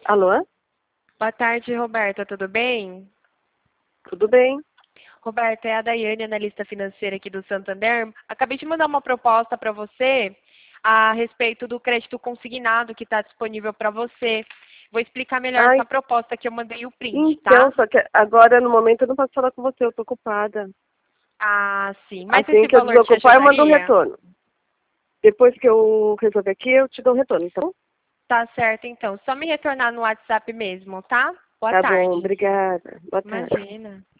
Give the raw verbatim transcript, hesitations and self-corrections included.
Alô? Boa tarde, Roberta, tudo bem? Tudo bem? Roberta, é a Daiane, analista financeira aqui do Santander. Acabei de mandar uma proposta para você a respeito do crédito consignado que está disponível para você. Vou explicar melhor Ai, essa proposta que eu mandei o print, então, tá? só que agora no momento eu não posso falar com você, eu tô ocupada. Ah, sim. Mas Assim esse que eu valor te desocupar, eu mando um ajudaria? retorno. Depois que eu resolver aqui, eu te dou um retorno, então? Tá certo, então. Só me retornar no WhatsApp mesmo, tá? Boa Tá bom, tarde. obrigada. Boa tarde. Imagina.